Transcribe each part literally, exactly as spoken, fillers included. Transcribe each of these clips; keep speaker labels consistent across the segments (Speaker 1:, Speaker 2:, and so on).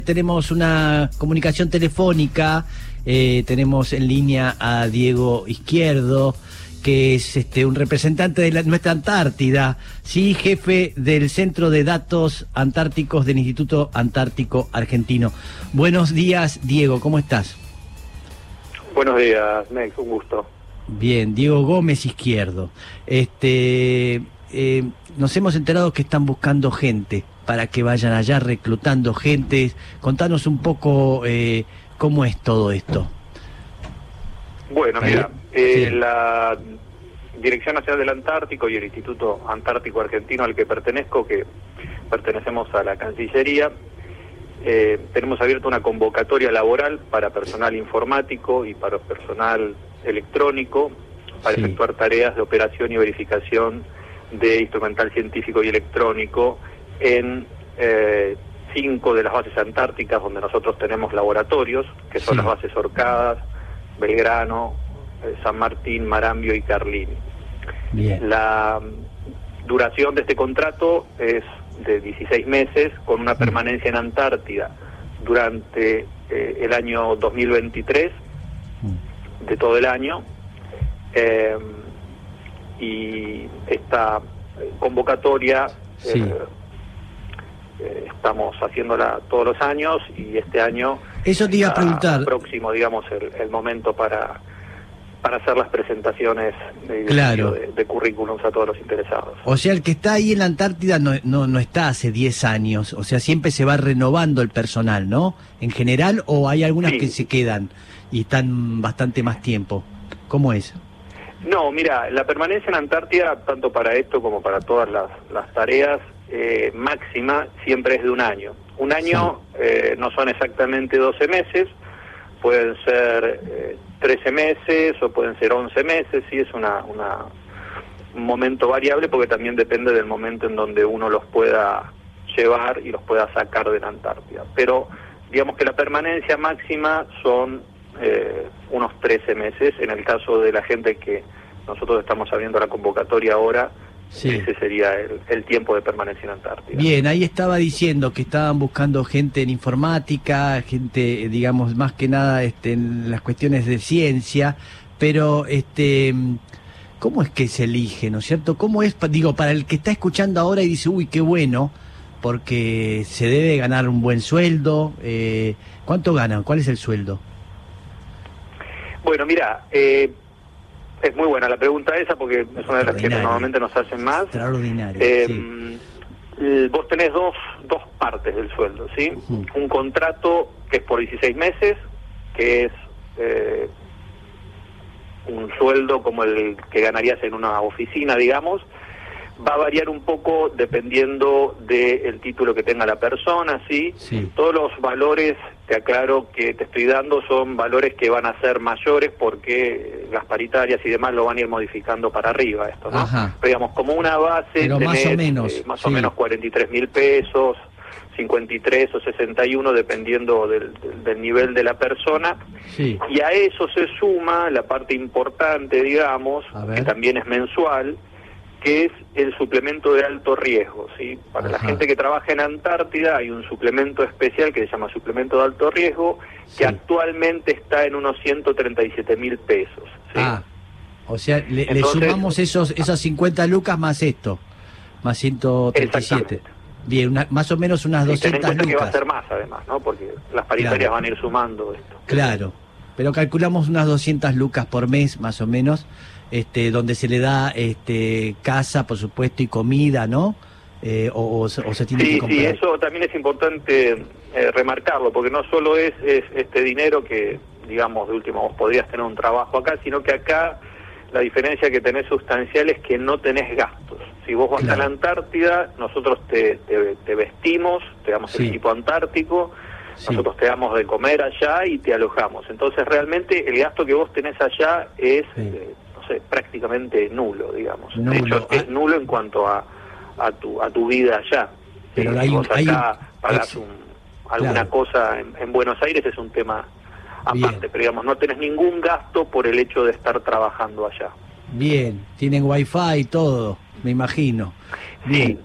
Speaker 1: Tenemos una comunicación telefónica, eh, tenemos en línea a Diego Izquierdo, que es este un representante de la, nuestra Antártida, sí, jefe del Centro de Datos Antárticos del Instituto Antártico Argentino. Buenos días, Diego, ¿cómo estás?
Speaker 2: Buenos días, Mex, un gusto.
Speaker 1: Bien, Diego Gómez Izquierdo. Este, eh, nos hemos enterado que están buscando gente para que vayan allá reclutando gente. Contanos un poco eh, cómo es todo esto.
Speaker 2: Bueno, mira, eh,
Speaker 1: sí.
Speaker 2: la Dirección Nacional del Antártico y el Instituto Antártico Argentino al que pertenezco, que pertenecemos a la Cancillería, eh, tenemos abierta una convocatoria laboral para personal informático y para personal electrónico para
Speaker 1: Sí.
Speaker 2: efectuar tareas de operación y verificación de instrumental científico y electrónico en eh, cinco de las bases antárticas donde nosotros tenemos laboratorios, que son
Speaker 1: Sí.
Speaker 2: las bases Orcadas, Belgrano, eh, San Martín, Marambio y Carlini.
Speaker 1: Bien.
Speaker 2: La duración de este contrato es de dieciséis meses, con una permanencia en Antártida durante eh, el año dos mil veintitrés, de todo el año, eh, y esta convocatoria
Speaker 1: Sí.
Speaker 2: eh, eh, estamos haciéndola todos los años, y este año
Speaker 1: Eso te iba a preguntar.
Speaker 2: próximo, digamos, el, el momento para para hacer las presentaciones de,
Speaker 1: Claro.
Speaker 2: de, de currículums a todos los interesados.
Speaker 1: O sea, el que está ahí en la Antártida no, no, no está hace diez años, o sea, siempre se va renovando el personal, ¿no? En general, o hay algunas
Speaker 2: Sí.
Speaker 1: que se quedan y están bastante más tiempo. ¿Cómo es?
Speaker 2: No, mira, la permanencia en Antártida, tanto para esto como para todas las, las tareas, eh, máxima siempre es de un año. Un año
Speaker 1: Sí.
Speaker 2: eh, no son exactamente doce meses, pueden ser eh, trece meses o pueden ser once meses, sí, es una, una, un momento variable porque también depende del momento en donde uno los pueda llevar y los pueda sacar de la Antártida. Pero digamos que la permanencia máxima son eh, unos trece meses, en el caso de la gente que nosotros estamos abriendo la convocatoria ahora.
Speaker 1: Sí.
Speaker 2: Ese sería el, el tiempo de permanencia en Antártida.
Speaker 1: Bien, ahí estaba diciendo que estaban buscando gente en informática, gente, digamos, más que nada este, en las cuestiones de ciencia, pero este, ¿cómo es que se elige, no es cierto? ¿Cómo es, digo, para el que está escuchando ahora y dice, uy, qué bueno, porque se debe ganar un buen sueldo? Eh, ¿Cuánto ganan? ¿Cuál es el sueldo?
Speaker 2: Bueno, mira, eh, es muy buena la pregunta esa porque es una de las que normalmente nos hacen más.
Speaker 1: Extraordinario,
Speaker 2: Eh,
Speaker 1: sí.
Speaker 2: eh, Vos tenés dos, dos partes del sueldo, ¿sí?
Speaker 1: Uh-huh.
Speaker 2: Un contrato que es por dieciséis meses, que es eh, un sueldo como el que ganarías en una oficina, digamos. Va a variar un poco dependiendo del título que tenga la persona, ¿sí?
Speaker 1: Sí.
Speaker 2: Todos los valores, te aclaro, que te estoy dando son valores que van a ser mayores porque las paritarias y demás lo van a ir modificando para arriba esto, ¿no?
Speaker 1: Ajá.
Speaker 2: Pero digamos, como una base,
Speaker 1: Pero
Speaker 2: tenés,
Speaker 1: más o menos,
Speaker 2: eh, más
Speaker 1: sí.
Speaker 2: o menos cuarenta y tres mil pesos, cincuenta y tres o sesenta y uno, dependiendo del, del, del nivel de la persona.
Speaker 1: Sí.
Speaker 2: Y a eso se suma la parte importante, digamos,
Speaker 1: A ver.
Speaker 2: que también es mensual, que es el suplemento de alto riesgo, ¿sí? Para
Speaker 1: Ajá.
Speaker 2: la gente que trabaja en Antártida hay un suplemento especial que se llama suplemento de alto riesgo,
Speaker 1: Sí.
Speaker 2: que actualmente está en unos ciento treinta y siete mil pesos, ¿sí?
Speaker 1: Ah, o sea, le, le
Speaker 2: Entonces-
Speaker 1: sumamos esos esas cincuenta lucas más esto, más ciento treinta y siete.
Speaker 2: Exactamente.
Speaker 1: Bien, una, más o menos unas
Speaker 2: Y ten en
Speaker 1: doscientas
Speaker 2: cuenta que va a
Speaker 1: lucas.
Speaker 2: ser más, además, ¿no? Porque las paritarias
Speaker 1: Claro.
Speaker 2: van a ir sumando esto.
Speaker 1: Claro, pero calculamos unas doscientas lucas por mes, más o menos, este, donde se le da este, casa, por supuesto, y comida, ¿no? Eh, o, o, se- o se tiene
Speaker 2: Sí,
Speaker 1: que comprar.
Speaker 2: sí, eso también es importante eh, remarcarlo, porque no solo es, es este dinero que, digamos, de último vos podrías tener un trabajo acá, sino que acá la diferencia que tenés sustancial es que no tenés gastos. Si vos vas
Speaker 1: Claro.
Speaker 2: a la Antártida, nosotros te, te, te vestimos, te damos
Speaker 1: Sí.
Speaker 2: el equipo antártico,
Speaker 1: Sí.
Speaker 2: nosotros te damos de comer allá y te alojamos. Entonces realmente el gasto que vos tenés allá es,
Speaker 1: Sí.
Speaker 2: eh, no sé, prácticamente nulo, digamos.
Speaker 1: Nulo.
Speaker 2: De hecho,
Speaker 1: Ah.
Speaker 2: es nulo en cuanto a, a, tu, a tu vida allá.
Speaker 1: Pero
Speaker 2: Sí,
Speaker 1: hay
Speaker 2: si
Speaker 1: un-
Speaker 2: vos
Speaker 1: hay
Speaker 2: acá
Speaker 1: un-
Speaker 2: pagás
Speaker 1: ex-
Speaker 2: un, alguna
Speaker 1: claro.
Speaker 2: cosa en, en Buenos Aires es un tema aparte,
Speaker 1: Bien.
Speaker 2: pero digamos, no tenés ningún gasto por el hecho de estar trabajando allá.
Speaker 1: Bien, tienen wifi y todo, me imagino. Bien.
Speaker 2: Sí,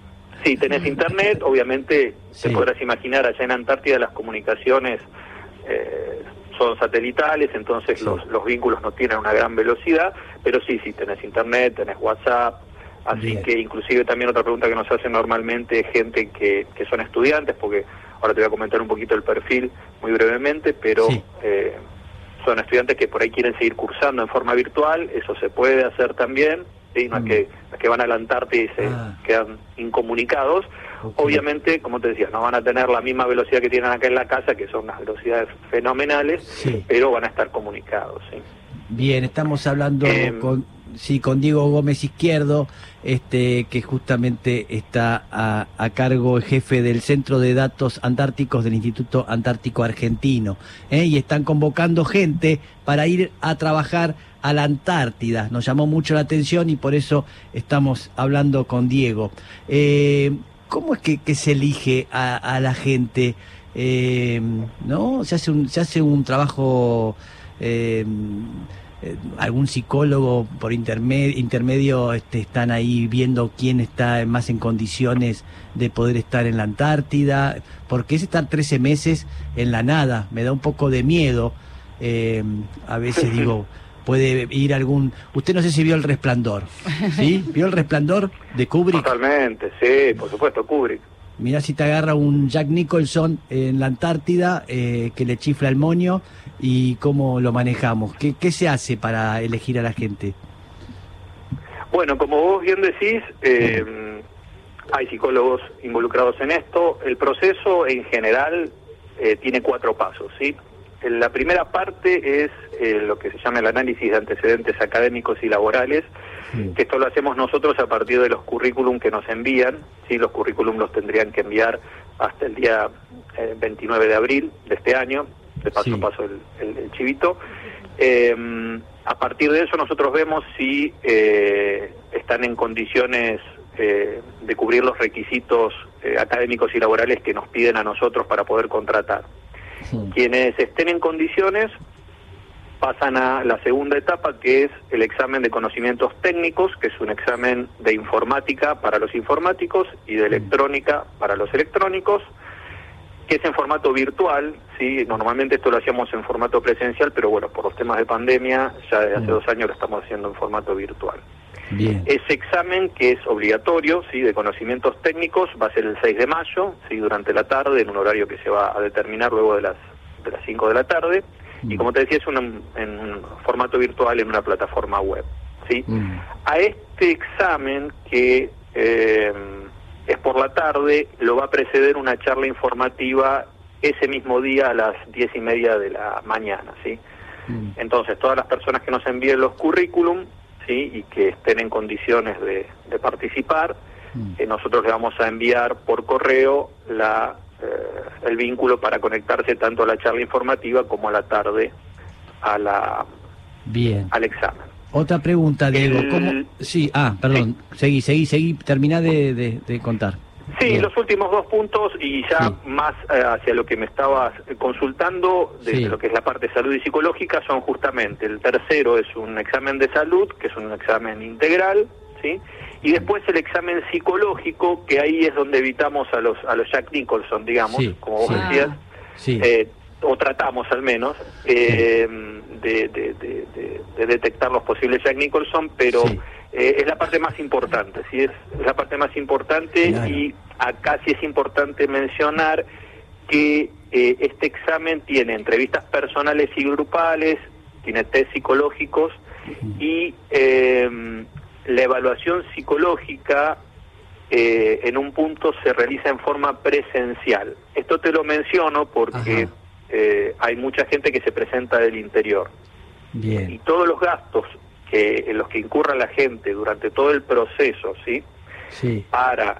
Speaker 2: Sí, tenés internet, obviamente
Speaker 1: Sí.
Speaker 2: te podrás imaginar, allá en Antártida las comunicaciones eh, son satelitales, entonces
Speaker 1: Sí.
Speaker 2: los, los vínculos no tienen una gran velocidad, pero sí, sí, tenés internet, tenés WhatsApp, así
Speaker 1: Bien.
Speaker 2: que inclusive también otra pregunta que nos hacen normalmente gente que, que son estudiantes, porque ahora te voy a comentar un poquito el perfil muy brevemente, pero
Speaker 1: Sí.
Speaker 2: eh, son estudiantes que por ahí quieren seguir cursando en forma virtual, eso se puede hacer también, ¿sí? No
Speaker 1: Mm.
Speaker 2: es que, no es que van a la Antártida y se
Speaker 1: Ah.
Speaker 2: quedan incomunicados.
Speaker 1: Ok.
Speaker 2: Obviamente, como te decía, no van a tener la misma velocidad que tienen acá en la casa, que son unas velocidades fenomenales,
Speaker 1: Sí.
Speaker 2: pero van a estar comunicados, ¿sí?
Speaker 1: Bien, estamos hablando
Speaker 2: Eh,
Speaker 1: con, sí, con Diego Gómez Izquierdo, este, que justamente está a, a cargo, el jefe del Centro de Datos Antárticos del Instituto Antártico Argentino, ¿eh? Y están convocando gente para ir a trabajar a la Antártida. Nos llamó mucho la atención y por eso estamos hablando con Diego. Eh, ¿Cómo es que, que se elige a, a la gente? Eh, ¿no? Se hace un, se hace un trabajo... Eh, eh, algún psicólogo por intermedio, intermedio este, están ahí viendo quién está más en condiciones de poder estar en la Antártida, porque es estar trece meses en la nada, me da un poco de miedo. Eh, a veces digo, puede ir algún... Usted no sé si vio El Resplandor, ¿sí? ¿Vio El Resplandor de Kubrick?
Speaker 2: Totalmente, sí, por supuesto, Kubrick.
Speaker 1: Mirá si te agarra un Jack Nicholson en la Antártida eh, que le chifla el moño y cómo lo manejamos. ¿Qué, qué se hace para elegir a la gente?
Speaker 2: Bueno, como vos bien decís, eh, hay psicólogos involucrados en esto. El proceso en general eh, tiene cuatro pasos, ¿sí? La primera parte es eh, lo que se llama el análisis de antecedentes académicos y laborales,
Speaker 1: Sí.
Speaker 2: que esto lo hacemos nosotros a partir de los currículum que nos envían, ¿sí? Los currículum los tendrían que enviar hasta el día eh, veintinueve de abril de este año, de paso
Speaker 1: Sí.
Speaker 2: a paso el, el, el chivito. Eh, a partir de eso nosotros vemos si eh, están en condiciones eh, de cubrir los requisitos eh, académicos y laborales que nos piden a nosotros para poder contratar.
Speaker 1: Sí.
Speaker 2: Quienes estén en condiciones pasan a la segunda etapa, que es el examen de conocimientos técnicos, que es un examen de informática para los informáticos y de electrónica para los electrónicos, que es en formato virtual, ¿sí? Normalmente esto lo hacíamos en formato presencial, pero bueno, por los temas de pandemia, ya desde hace
Speaker 1: Mm.
Speaker 2: dos años lo estamos haciendo en formato virtual.
Speaker 1: Bien.
Speaker 2: Ese examen, que es obligatorio, ¿sí? De conocimientos técnicos, va a ser el seis de mayo, ¿sí? Durante la tarde, en un horario que se va a determinar luego de las, de las cinco de la tarde. Y
Speaker 1: Mm.
Speaker 2: como te decía, es un, en un formato virtual en una plataforma web, ¿sí?
Speaker 1: Mm.
Speaker 2: A este examen, que eh, es por la tarde, lo va a preceder una charla informativa ese mismo día a las diez y media de la mañana, ¿sí?
Speaker 1: Mm.
Speaker 2: Entonces, todas las personas que nos envíen los currículum, ¿sí? Y que estén en condiciones de, de participar,
Speaker 1: Mm.
Speaker 2: eh, nosotros le vamos a enviar por correo la eh, el vínculo para conectarse tanto a la charla informativa como a la tarde a la
Speaker 1: Bien.
Speaker 2: al examen.
Speaker 1: Otra pregunta, Diego.
Speaker 2: El-
Speaker 1: ¿Cómo? Sí, ah, perdón. Seguí, seguí, seguí. Terminá de, de, de contar.
Speaker 2: Sí,
Speaker 1: Bien.
Speaker 2: los últimos dos puntos, y ya
Speaker 1: Sí.
Speaker 2: más eh, hacia lo que me estabas consultando, de
Speaker 1: Sí.
Speaker 2: lo que es la parte de salud y psicológica, son justamente, el tercero es un examen de salud, que es un examen integral, ¿sí? Y después el examen psicológico, que ahí es donde evitamos a los a los Jack Nicholson, digamos,
Speaker 1: Sí,
Speaker 2: como vos
Speaker 1: sí.
Speaker 2: decías,
Speaker 1: Sí.
Speaker 2: eh, o tratamos al menos, eh, de, de, de, de- de detectar los posibles Jack Nicholson, pero
Speaker 1: Sí.
Speaker 2: eh, es la parte más importante, ¿sí? Es, es la parte más importante.
Speaker 1: Claro.
Speaker 2: Y acá sí es importante mencionar que eh, este examen tiene entrevistas personales y grupales, tiene test psicológicos y eh, la evaluación psicológica eh, en un punto se realiza en forma presencial. Esto te lo menciono porque
Speaker 1: Ajá.
Speaker 2: eh, hay mucha gente que se presenta del interior y
Speaker 1: Bien.
Speaker 2: todos los gastos que en los que incurra la gente durante todo el proceso, ¿sí?
Speaker 1: Sí.
Speaker 2: Para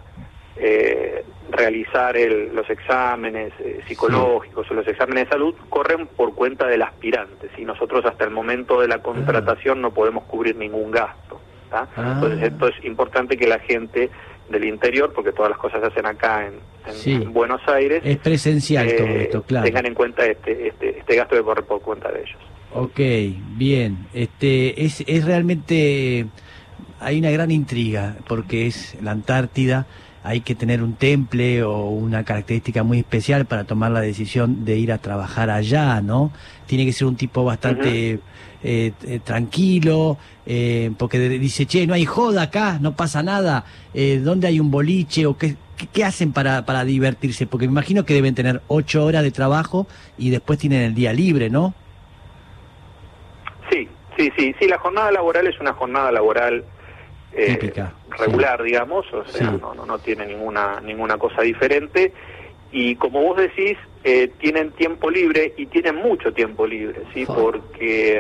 Speaker 2: eh, realizar el, los exámenes eh, psicológicos o los exámenes de salud corren por cuenta del aspirante, ¿sí? Nosotros hasta el momento de la contratación no podemos cubrir ningún gasto, ¿tá?
Speaker 1: Ah.
Speaker 2: Entonces esto es importante que la gente del interior, porque todas las cosas se hacen acá en, en,
Speaker 1: Sí.
Speaker 2: en Buenos Aires,
Speaker 1: Es presencial todo
Speaker 2: eh,
Speaker 1: esto, claro.
Speaker 2: tengan en cuenta este, este, este gasto que corre por cuenta de ellos.
Speaker 1: Ok, bien. Este es, es realmente hay una gran intriga porque es la Antártida. hay que tener un temple o una característica muy especial para tomar la decisión de ir a trabajar allá, ¿no? Tiene que ser un tipo bastante uh-huh. eh, eh, tranquilo, eh, porque dice, che, no hay joda acá, no pasa nada, eh, ¿dónde hay un boliche o qué, qué, qué hacen para, para divertirse? Porque me imagino que deben tener ocho horas de trabajo y después tienen el día libre, ¿no?
Speaker 2: Sí, sí, sí, sí, la jornada laboral es una jornada laboral eh,
Speaker 1: típica,
Speaker 2: regular,
Speaker 1: sí.
Speaker 2: digamos, o sea,
Speaker 1: sí.
Speaker 2: no, no, no tiene ninguna, ninguna cosa diferente. Y como vos decís, eh, tienen tiempo libre y tienen mucho tiempo libre, ¿sí? Oh. Porque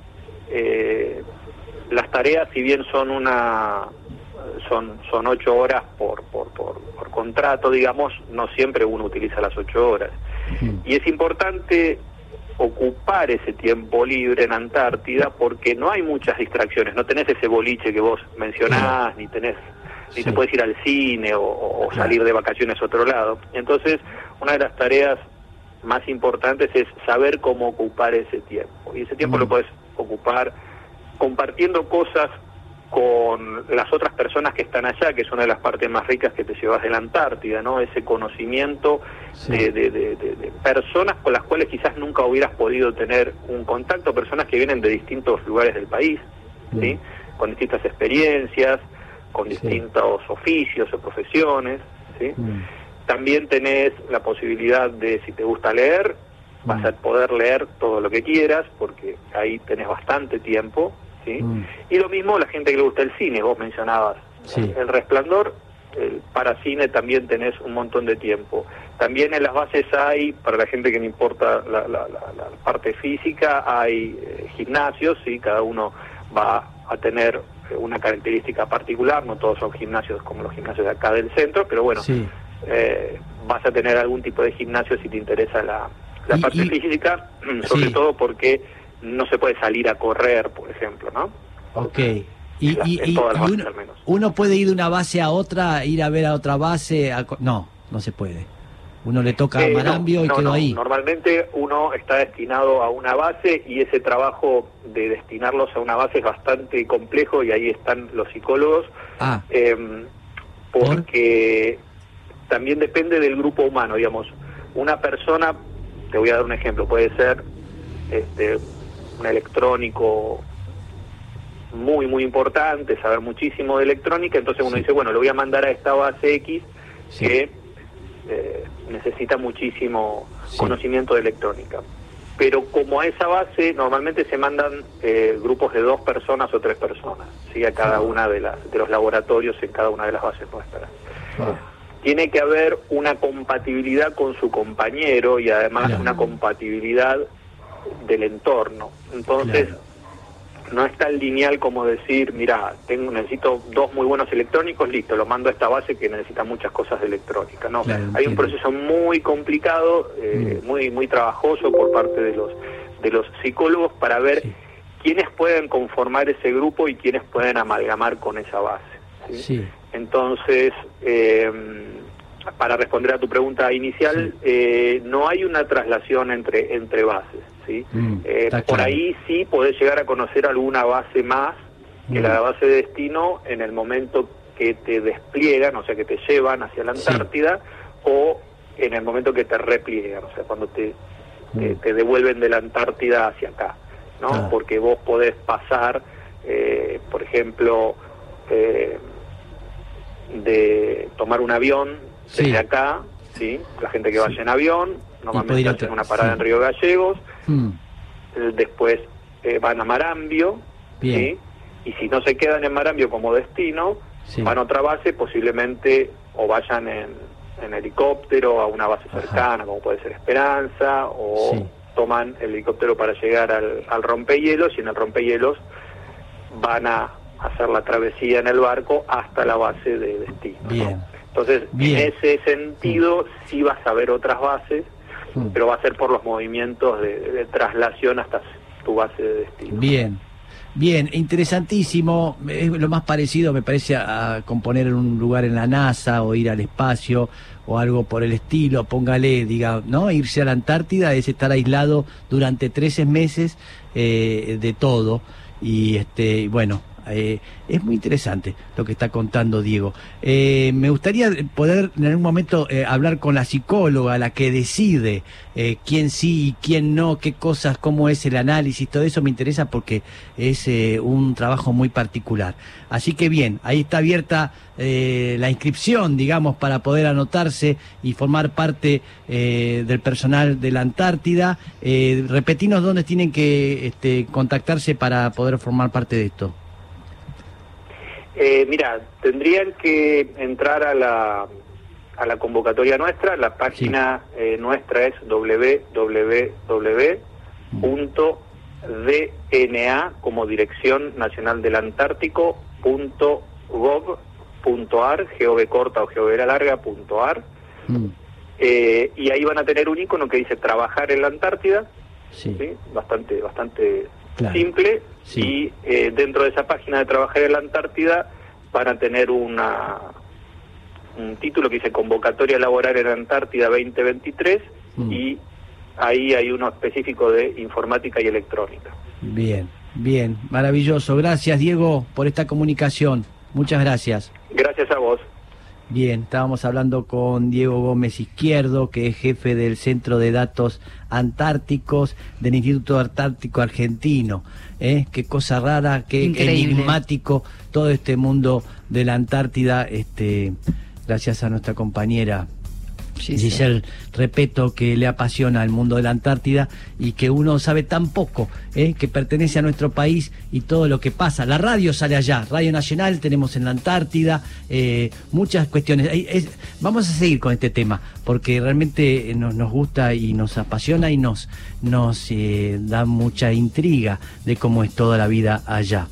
Speaker 2: eh, las tareas, si bien son una son son ocho horas por, por, por, por contrato, digamos, no siempre uno utiliza las ocho horas. Uh-huh. Y es importante ocupar ese tiempo libre en Antártida porque no hay muchas distracciones, no tenés ese boliche que vos mencionás, uh-huh. ni tenés ni sí. te puedes ir al cine o, o claro. salir de vacaciones a otro lado. Entonces, una de las tareas más importantes es saber cómo ocupar ese tiempo. Y ese tiempo mm. lo puedes ocupar compartiendo cosas con las otras personas que están allá, que es una de las partes más ricas que te llevas de la Antártida, ¿no? Ese conocimiento sí. de, de, de, de, de personas con las cuales quizás nunca hubieras podido tener un contacto, personas que vienen de distintos lugares del país, mm. ¿sí? Con distintas experiencias, con distintos sí. oficios o profesiones, ¿sí? Mm. También tenés la posibilidad de, si te gusta leer, mm. vas a poder leer todo lo que quieras, porque ahí tenés bastante tiempo, ¿sí? Mm. Y lo mismo la gente que le gusta el cine, vos mencionabas sí. El Resplandor, el, para cine también tenés un montón de tiempo. También en las bases hay, para la gente que no importa la, la, la, la parte física, hay eh, gimnasios, ¿sí? Cada uno va a tener una característica particular, no todos son gimnasios como los gimnasios de acá del centro, pero bueno, sí. eh, vas a tener algún tipo de gimnasio si te interesa la, la
Speaker 1: y,
Speaker 2: parte
Speaker 1: y,
Speaker 2: física, sobre sí. todo porque no se puede salir a correr, por ejemplo, ¿no?
Speaker 1: Ok. Y, la, y, y uno, uno puede ir de una base a otra, ir a ver a otra base, a, no, no se puede. Uno le toca eh, a Marambio no, y
Speaker 2: no,
Speaker 1: quedó
Speaker 2: no.
Speaker 1: ahí.
Speaker 2: Normalmente uno está destinado a una base y ese trabajo de destinarlos a una base es bastante complejo y ahí están los psicólogos. Ah. Eh, porque ¿Por? también depende del grupo humano, digamos. Una persona, te voy a dar un ejemplo, puede ser este, un electrónico muy, muy importante, saber muchísimo de electrónica, entonces uno sí. dice, bueno, lo voy a mandar a esta base X sí. que... Eh, necesita muchísimo sí. conocimiento de electrónica. Pero como a esa base normalmente se mandan eh, grupos de dos personas o tres personas, ¿sí? A cada una de las de los laboratorios en cada una de las bases nuestras. Ah. Tiene que haber una compatibilidad con su compañero y además claro. una compatibilidad del entorno. Entonces claro. no es tan lineal como decir, mira, tengo necesito dos muy buenos electrónicos, listo, lo mando a esta base que necesita muchas cosas de electrónica. No, claro, hay un proceso muy complicado, eh, mm. muy muy trabajoso por parte de los de los psicólogos para ver sí. quiénes pueden conformar ese grupo y quiénes pueden amalgamar con esa base. ¿sí? Sí. Entonces, eh, para responder a tu pregunta inicial, sí. eh, no hay una traslación entre entre bases. ¿sí? Mm, eh, por claro. ahí sí podés llegar a conocer alguna base más que mm. la base de destino en el momento que te despliegan, o sea, que te llevan hacia la Antártida, sí. o en el momento que te repliegan, o sea, cuando te, mm. te, te devuelven de la Antártida hacia acá, ¿no? Claro. Porque vos podés pasar, eh, por ejemplo, eh, de tomar un avión desde sí. acá, ¿sí? La gente que vaya sí. en avión, normalmente hacen una parada sí. en Río Gallegos, mm. después eh, van a Marambio, ¿sí? Y si no se quedan en Marambio como destino, sí. van a otra base, posiblemente o vayan en, en helicóptero a una base cercana, Ajá. como puede ser Esperanza, o sí. toman el helicóptero para llegar al, al rompehielos, y en el rompehielos van a hacer la travesía en el barco hasta la base de destino.
Speaker 1: Bien.
Speaker 2: ¿no? Entonces, Bien. en ese sentido, sí. sí vas a ver otras bases, mm. pero va a ser por los movimientos de, de traslación hasta tu base de destino.
Speaker 1: Bien, bien, interesantísimo. Es lo más parecido, me parece, a componer un lugar en la NASA o ir al espacio o algo por el estilo. Póngale, diga, ¿no? Irse a la Antártida es estar aislado durante trece meses eh, de todo. Y este, bueno, Eh, es muy interesante lo que está contando Diego. Eh, me gustaría poder en algún momento eh, hablar con la psicóloga, la que decide eh, quién sí y quién no, qué cosas, cómo es el análisis, todo eso me interesa porque es eh, un trabajo muy particular. Así que bien, ahí está abierta eh, la inscripción, digamos, para poder anotarse y formar parte eh, del personal de la Antártida. Eh, repetinos dónde tienen que este, contactarse para poder formar parte de esto.
Speaker 2: Eh, mira, tendrían que entrar a la, a la convocatoria nuestra. La página sí. eh, nuestra es doble u doble u doble u punto d n a como Dirección Nacional del Antártico punto gov punto ar, gov corta o gov larga punto ar. Mm. Eh, y ahí van a tener un icono que dice trabajar en la Antártida, sí. ¿sí? bastante bastante claro. simple, sí. y eh, dentro de esa página de trabajar en la Antártida van a tener una un título que dice convocatoria laboral en la Antártida veinte veintitrés, mm. y ahí hay uno específico de informática y electrónica.
Speaker 1: Bien, bien, maravilloso. Gracias, Diego, por esta comunicación. Muchas gracias.
Speaker 2: Gracias a vos.
Speaker 1: Bien, estábamos hablando con Diego Gómez Izquierdo, que es jefe del Centro de Datos Antárticos del Instituto Antártico Argentino. ¿Eh? Qué cosa rara, qué Increíble. enigmático todo este mundo de la Antártida, este, gracias a nuestra compañera Sí, Giselle sí. Repeto, que le apasiona el mundo de la Antártida y que uno sabe tan poco, ¿eh? que pertenece a nuestro país y todo lo que pasa. La radio sale allá, Radio Nacional tenemos en la Antártida, eh, muchas cuestiones. Es, vamos a seguir con este tema porque realmente nos, nos gusta y nos apasiona y nos, nos eh, da mucha intriga de cómo es toda la vida allá.